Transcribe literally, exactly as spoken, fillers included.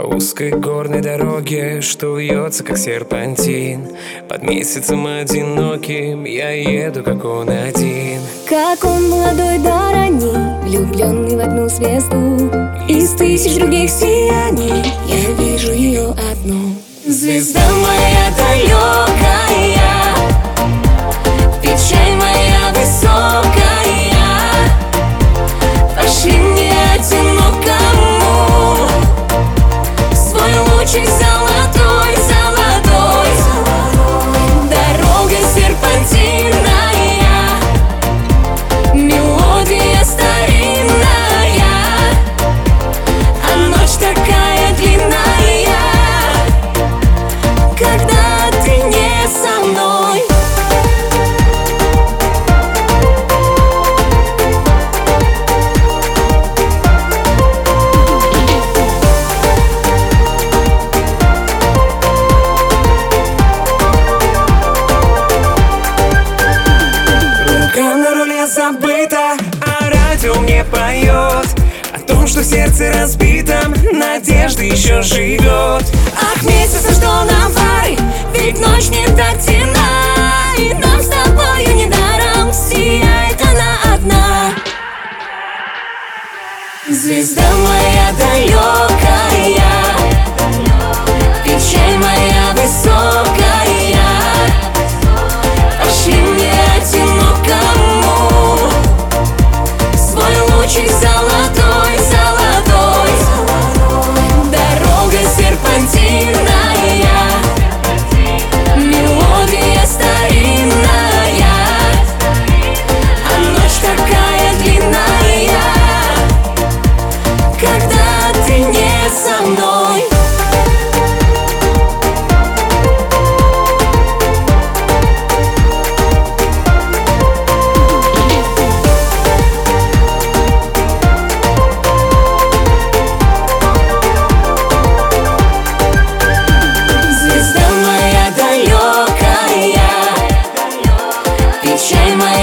узкой горной дороге, что вьется, как серпантин. Под месяцем одиноким я еду, как он один. Как он молодой да ранний, влюбленный в одну звезду. Из тысяч других сияний я вижу ее одну. Звезда моя далекая, печаль моя высокая, пошли мне одинокому свой лучик золотой, золотой. Дорога серпантинная, мелодия старинная, а ночь такая длинная, когда ты не со мной. Забыто, а радио мне поет о том, что в сердце разбитом надежда еще живет. Ах, месяца, что нам пары, ведь ночь не так темна, и нам с тобою недаром сияет она одна. Звезда моя далекая, печаль моя высокая, пошли мне одинокому свой лучик золотой, золотой. Дорога серпантинная, мелодия старинная, а ночь такая длинная, когда ты не со мной. Печаль моя